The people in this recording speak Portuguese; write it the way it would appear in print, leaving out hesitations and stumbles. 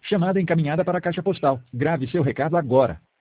Chamada encaminhada para a caixa postal. Grave seu recado agora.